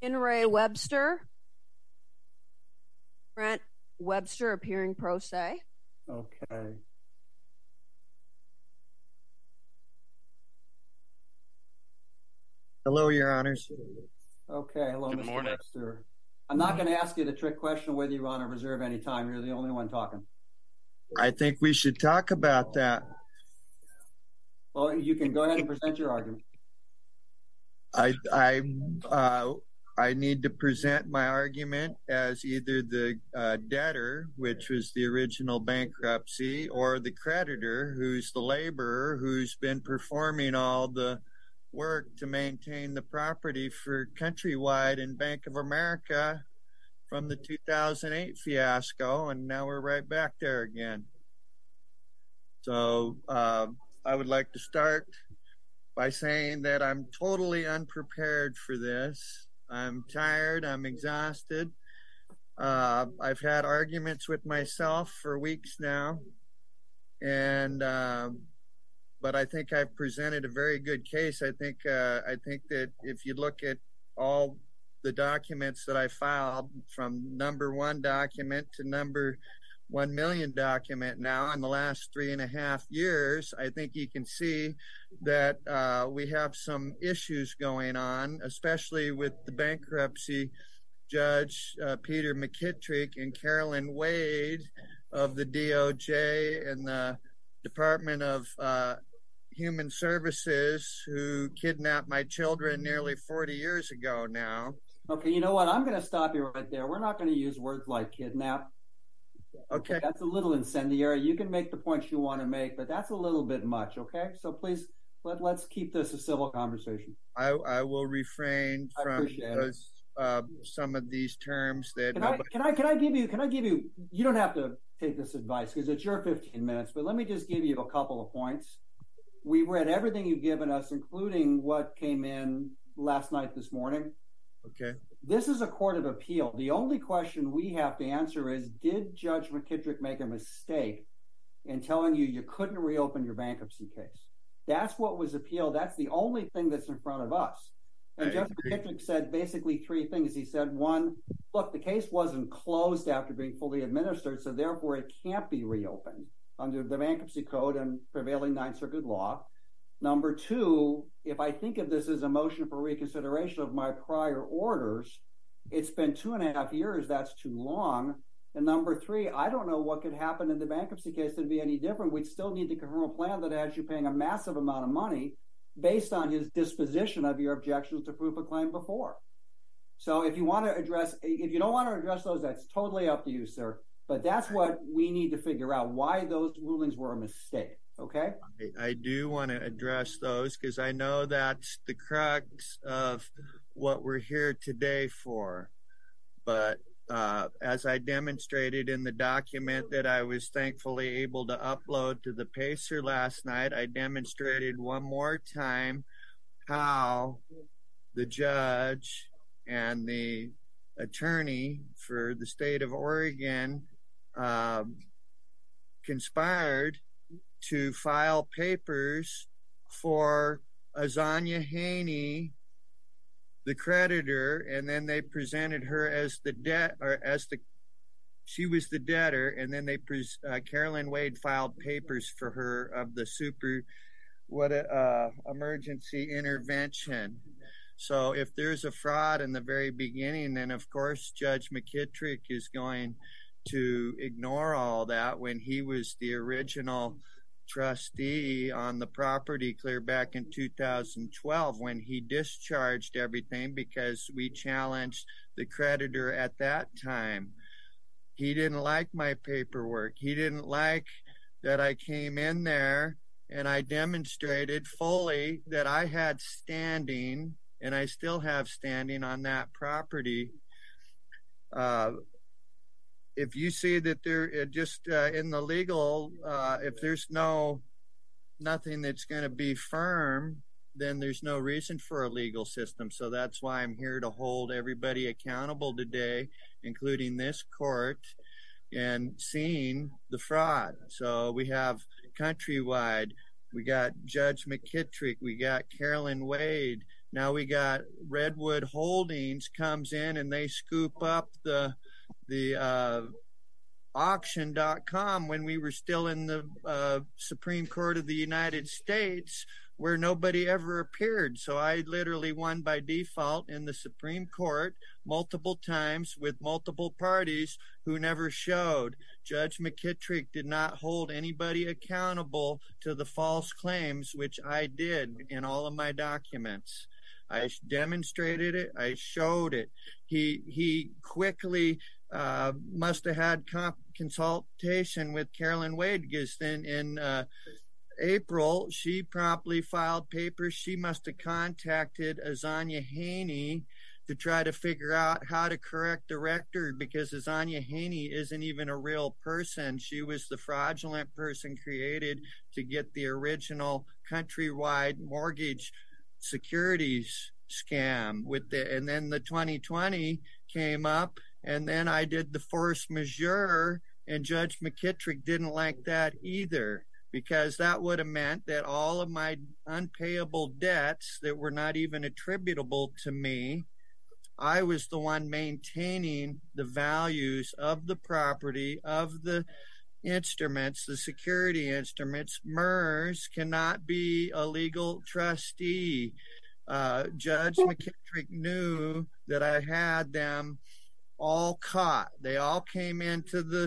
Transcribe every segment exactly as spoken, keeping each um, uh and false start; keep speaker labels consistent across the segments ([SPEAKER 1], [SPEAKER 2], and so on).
[SPEAKER 1] In re Webster. Brent Webster appearing pro se.
[SPEAKER 2] Okay.
[SPEAKER 3] Hello, Your Honors.
[SPEAKER 2] Okay, hello,
[SPEAKER 4] Good
[SPEAKER 2] Mister
[SPEAKER 4] morning.
[SPEAKER 2] Webster. I'm not going to ask you the trick question whether you want to reserve any time. You're the only one talking.
[SPEAKER 3] I think we should talk about that.
[SPEAKER 2] Well, you can go ahead and present your argument.
[SPEAKER 3] I I uh, I need to present my argument as either the uh, debtor, which was the original bankruptcy, or the creditor, who's the laborer who's been performing all the work to maintain the property for Countrywide and Bank of America from the two thousand eight fiasco, and now we're right back there again. So uh, I would like to start by saying that I'm totally unprepared for this. I'm tired, I'm exhausted. Uh, I've had arguments with myself for weeks now, and uh, but I think I've presented a very good case. I think uh, I think that if you look at all the documents that I filed, from number one document to number one million document now in the last three and a half years, I think you can see that uh, we have some issues going on, especially with the bankruptcy judge, uh, Peter McKittrick, and Carolyn Wade of the D O J and the Department of uh, Human Services, who kidnapped my children nearly forty years ago now.
[SPEAKER 2] Okay, you know what? I'm going to stop you right there. We're not going to use words like kidnap.
[SPEAKER 3] Okay.
[SPEAKER 2] That's a little incendiary. You can make the points you want to make, but that's a little bit much, okay? So please, let, let's keep this a civil conversation.
[SPEAKER 3] I, I will refrain
[SPEAKER 2] I
[SPEAKER 3] from
[SPEAKER 2] appreciate
[SPEAKER 3] those, uh, some of these terms that
[SPEAKER 2] Can I,
[SPEAKER 3] nobody...
[SPEAKER 2] can I, can I give you, can I give you, you don't have to take this advice because it's your fifteen minutes, but let me just give you a couple of points. We read everything you've given us, including what came in last night, this morning.
[SPEAKER 3] Okay.
[SPEAKER 2] This is a court of appeal. The only question we have to answer is, did Judge McKittrick make a mistake in telling you you couldn't reopen your bankruptcy case? That's what was appealed. That's the only thing that's in front of us. And
[SPEAKER 3] I
[SPEAKER 2] Judge
[SPEAKER 3] agree.
[SPEAKER 2] McKittrick said basically three things. He said, one, look, the case wasn't closed after being fully administered, so therefore it can't be reopened under the bankruptcy code and prevailing Ninth Circuit law. Number two, if I think of this as a motion for reconsideration of my prior orders, it's been two and a half years. That's too long. And number three, I don't know what could happen in the bankruptcy case that'd be any different. We'd still need to confirm a plan that has you paying a massive amount of money based on his disposition of your objections to proof of claim before. So if you want to address, if you don't want to address those, that's totally up to you, sir. But that's what we need to figure out, why those rulings were a mistake. Okay.
[SPEAKER 3] I, I do want to address those because I know that's the crux of what we're here today for. But uh, as I demonstrated in the document that I was thankfully able to upload to the Pacer last night, I demonstrated one more time how the judge and the attorney for the state of Oregon uh, conspired to file papers for Azania Haney, the creditor, and then they presented her as the debt, or as the, she was the debtor, and then they, pres, uh, Carolyn Wade filed papers for her of the super, what a, uh, emergency intervention. So if there's a fraud in the very beginning, then of course Judge McKittrick is going to ignore all that when he was the original trustee on the property clear back in two thousand twelve, when he discharged everything because we challenged the creditor at that time. He didn't like my paperwork. He didn't like that I came in there and I demonstrated fully that I had standing, and I still have standing on that property. Uh, If you see that there uh, just uh, in the legal, uh, if there's no nothing that's going to be firm, then there's no reason for a legal system. So that's why I'm here to hold everybody accountable today, including this court, and seeing the fraud. So we have Countrywide, we got Judge McKittrick, we got Carolyn Wade. Now we got Redwood Holdings comes in and they scoop up the the uh, auction dot com when we were still in the uh, Supreme Court of the United States, where nobody ever appeared. So I literally won by default in the Supreme Court multiple times with multiple parties who never showed. Judge McKittrick did not hold anybody accountable to the false claims, which I did in all of my documents. I demonstrated it. I showed it. He he quickly uh, must have had comp- consultation with Carolyn Wade, because then in uh, April, she promptly filed papers. She must have contacted Azania Haney to try to figure out how to correct the record, because Azania Haney isn't even a real person. She was the fraudulent person created to get the original Countrywide mortgage securities scam with the, and then the twenty twenty came up, and then I did the force majeure, and Judge McKittrick didn't like that either, because that would have meant that all of my unpayable debts that were not even attributable to me, I was the one maintaining the values of the property, of the instruments, the security instruments. M E R S cannot be a legal trustee. Uh, Judge McKittrick knew that I had them all caught. They all came into the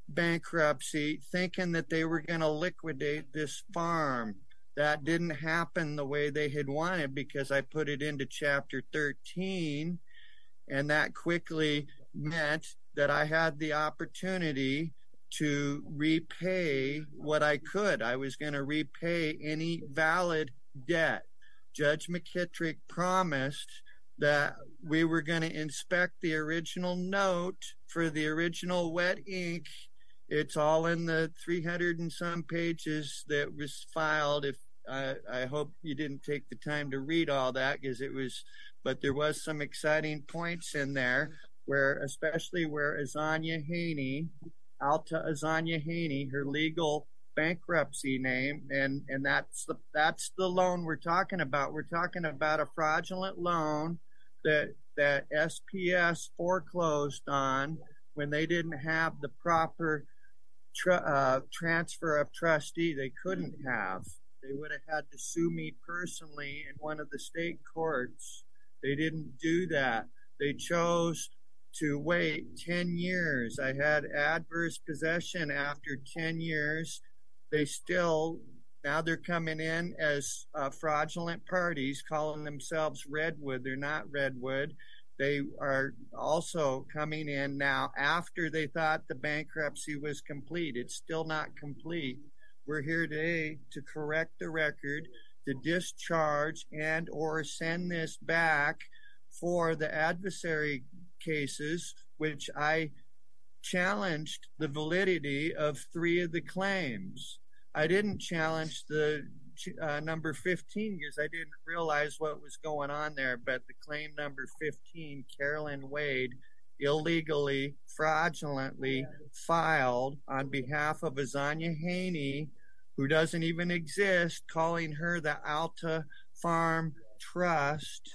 [SPEAKER 3] bankruptcy thinking that they were going to liquidate this farm. That didn't happen the way they had wanted, because I put it into Chapter thirteen, and that quickly meant that I had the opportunity to repay what I could. I was going to repay any valid debt. Judge McKittrick promised that we were going to inspect the original note for the original wet ink. It's all in the three hundred and some pages that was filed. If I, I hope you didn't take the time to read all that, because it was, but there was some exciting points in there, where especially where Azania Haney, Alta Azania Haney, her legal bankruptcy name, and and that's the that's the loan we're talking about. We're talking about a fraudulent loan that that S P S foreclosed on when they didn't have the proper tr- uh, transfer of trustee. They couldn't have. They would have had to sue me personally in one of the state courts. They didn't do that. They chose to wait ten years. I had adverse possession after ten years. They still, now they're coming in as uh, fraudulent parties, calling themselves Redwood. They're not Redwood. They are also coming in now after they thought the bankruptcy was complete. It's still not complete. We're here today to correct the record, to discharge and or send this back for the adversary cases, which I challenged the validity of three of the claims. I didn't challenge the uh, number fifteen, because I didn't realize what was going on there, but the claim number fifteen, Carolyn Wade illegally, fraudulently filed on behalf of Azania Haney, who doesn't even exist, calling her the Alta Farm Trust,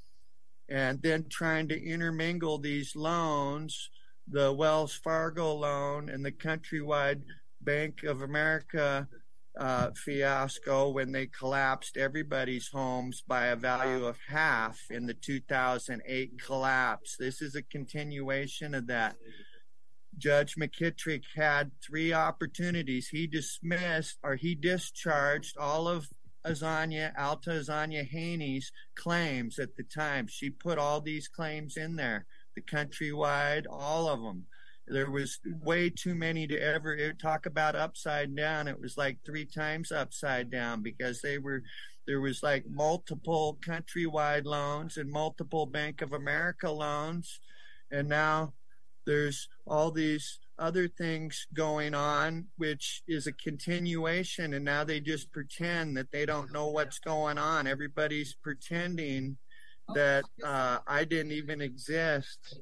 [SPEAKER 3] and then trying to intermingle these loans, the Wells Fargo loan and the Countrywide Bank of America uh, fiasco, when they collapsed everybody's homes by a value of half in the two thousand eight collapse. This is a continuation of that. Judge McKittrick had three opportunities. He dismissed or he discharged all of Azania, Alta Azania Haney's claims at the time. She put all these claims in there, the Countrywide, all of them. There was way too many to ever talk about upside down. It was like three times upside down, because they were, there was like multiple Countrywide loans and multiple Bank of America loans. And now there's all these other things going on, which is a continuation. And now they just pretend that they don't know what's going on. Everybody's pretending that uh, I didn't even exist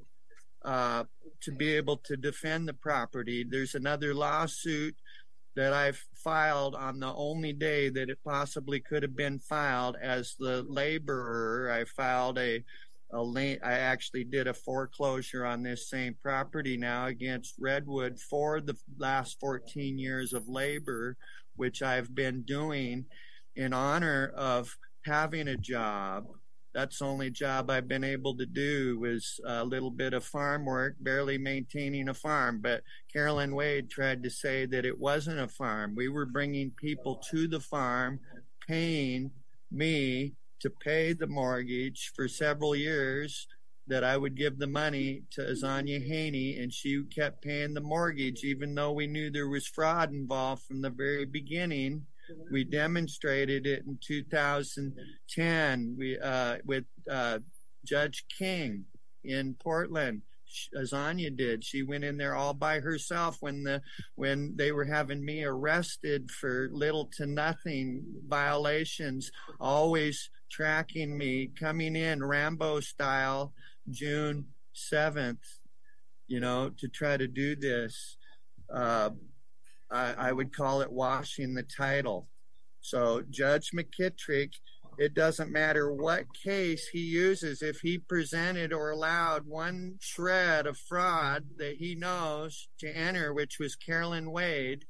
[SPEAKER 3] uh, to be able to defend the property. There's another lawsuit that I've filed on the only day that it possibly could have been filed as the laborer. I filed a, a late, I actually did a foreclosure on this same property now against Redwood for the last fourteen years of labor, which I've been doing in honor of having a job. That's the only job I've been able to do was a little bit of farm work, barely maintaining a farm. But Carolyn Wade tried to say that it wasn't a farm. We were bringing people to the farm, paying me to pay the mortgage for several years, that I would give the money to Azania Haney, and she kept paying the mortgage, even though we knew there was fraud involved from the very beginning. We demonstrated it in two thousand ten we, uh, with uh, Judge King in Portland. Azania did. She went in there all by herself when the when they were having me arrested for little to nothing violations, always tracking me, coming in Rambo style June seventh, you know, to try to do this. Uh, I, I would call it washing the title. So Judge McKittrick, it doesn't matter what case he uses, if he presented or allowed one shred of fraud that he knows to enter, which was Carolyn Wade.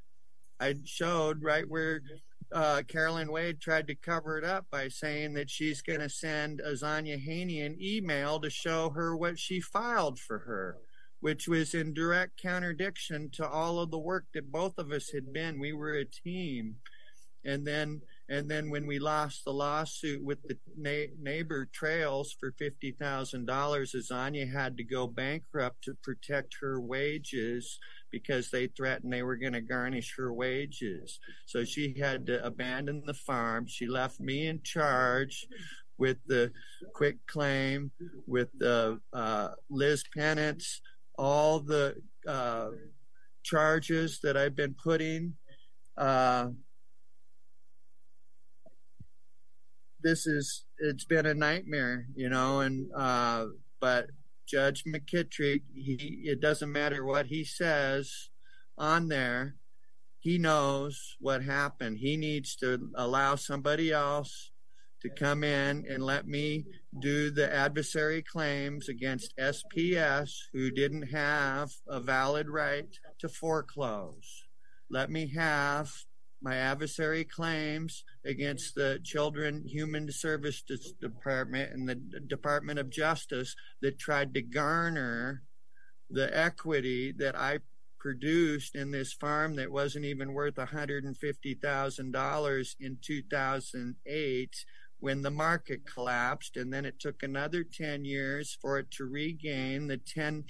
[SPEAKER 3] I showed right where uh, Carolyn Wade tried to cover it up by saying that she's going to send Azania Haney an email to show her what she filed for her, which was in direct contradiction to all of the work that both of us had been. We were a team. And then and then when we lost the lawsuit with the na- neighbor trails for fifty thousand dollars, Azania had to go bankrupt to protect her wages because they threatened they were going to garnish her wages. So she had to abandon the farm. She left me in charge with the quick claim, with the uh, Liz Penance, all the uh, charges that I've been putting. Uh, this is, it's been a nightmare, you know, and, uh, but Judge McKittrick, he, it doesn't matter what he says on there. He knows what happened. He needs to allow somebody else to come in and let me do the adversary claims against S P S, who didn't have a valid right to foreclose. Let me have my adversary claims against the Children Human Services Department and the Department of Justice that tried to garner the equity that I produced in this farm that wasn't even worth one hundred fifty thousand dollars in two thousand eight when the market collapsed. And then it took another ten years for it to regain the ten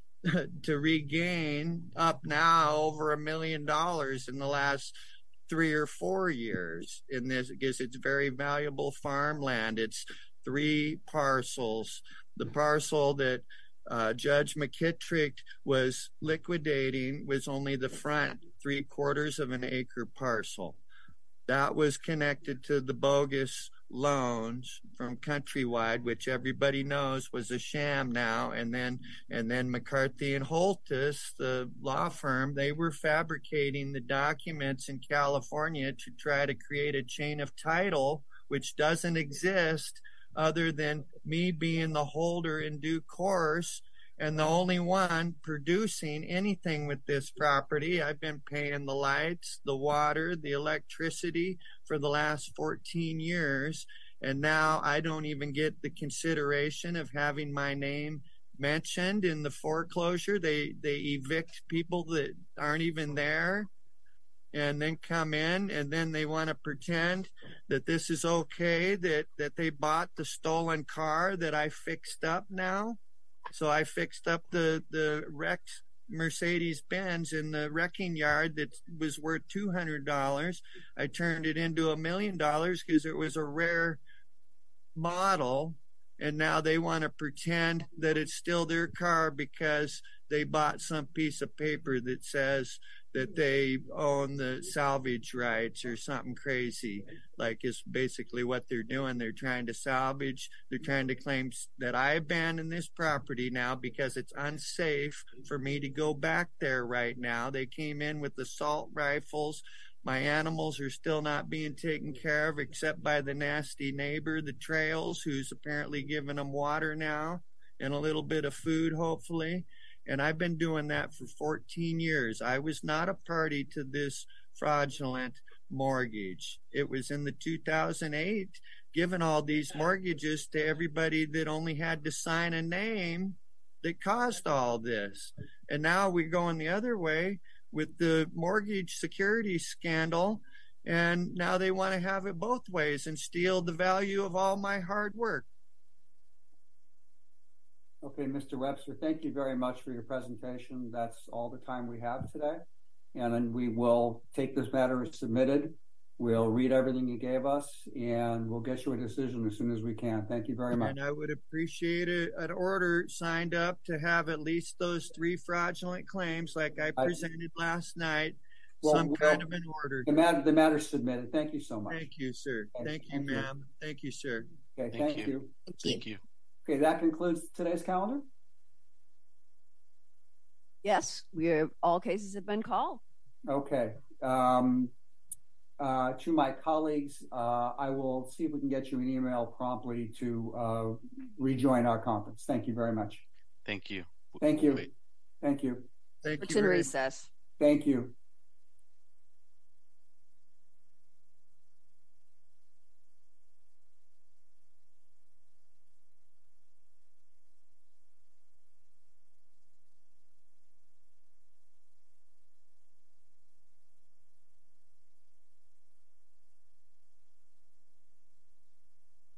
[SPEAKER 3] to regain up now over a million dollars in the last three or four years in this, because it's very valuable farmland. It's three parcels. The parcel that uh, Judge McKittrick was liquidating was only the front three quarters of an acre parcel. That was connected to the bogus loans from Countrywide, which everybody knows was a sham now. And then, and then McCarthy and Holtis, the law firm, they were fabricating the documents in California to try to create a chain of title, which doesn't exist other than me being the holder in due course and the only one producing anything with this property. I've been paying the lights, the water, the electricity for the last fourteen years. And now I don't even get the consideration of having my name mentioned in the foreclosure. They, they evict people that aren't even there and then come in, and then they want to pretend that this is okay, that, that they bought the stolen car that I fixed up now. So I fixed up the, the wrecked Mercedes-Benz in the wrecking yard that was worth two hundred dollars. I turned it into a million dollars because it was a rare model. And now they want to pretend that it's still their car because they bought some piece of paper that says that they own the salvage rights or something crazy. Like, it's basically what they're doing. They're trying to salvage. They're trying to claim that I abandoned this property now because it's unsafe for me to go back there right now. They came in with assault rifles. My animals are still not being taken care of except by the nasty neighbor, the Trails, who's apparently giving them water now and a little bit of food, hopefully. And I've been doing that for fourteen years. I was not a party to this fraudulent mortgage. It was in the two thousand eight, given all these mortgages to everybody that only had to sign a name that caused all this. And now we're going the other way with the mortgage security scandal, and now they want to have it both ways and steal the value of all my hard work.
[SPEAKER 2] Okay, Mister Webster, thank you very much for your presentation. That's all the time we have today. And then we will take this matter as submitted. We'll read everything you gave us, and we'll get you a decision as soon as we can. Thank you very much.
[SPEAKER 3] And I would appreciate a, an order signed up to have at least those three fraudulent claims, like I presented I, last night, well, some well, kind of an order.
[SPEAKER 2] The matter, the matter's submitted. Thank you so much.
[SPEAKER 3] Thank you, sir.
[SPEAKER 2] Okay,
[SPEAKER 3] thank you,
[SPEAKER 2] thank
[SPEAKER 3] ma'am. You. Thank you, sir.
[SPEAKER 2] Okay,
[SPEAKER 4] thank,
[SPEAKER 2] thank
[SPEAKER 4] you.
[SPEAKER 2] you.
[SPEAKER 4] Thank you.
[SPEAKER 2] Okay, that concludes today's calendar.
[SPEAKER 1] Yes, we have, all cases have been called.
[SPEAKER 2] Okay. Um, uh, to my colleagues, uh, I will see if we can get you an email promptly to uh, rejoin our conference. Thank you very much.
[SPEAKER 4] Thank you.
[SPEAKER 2] Thank you.
[SPEAKER 4] Wait.
[SPEAKER 2] Thank you.
[SPEAKER 3] Thank
[SPEAKER 1] It's
[SPEAKER 3] you.
[SPEAKER 1] in recess.
[SPEAKER 2] Thank you.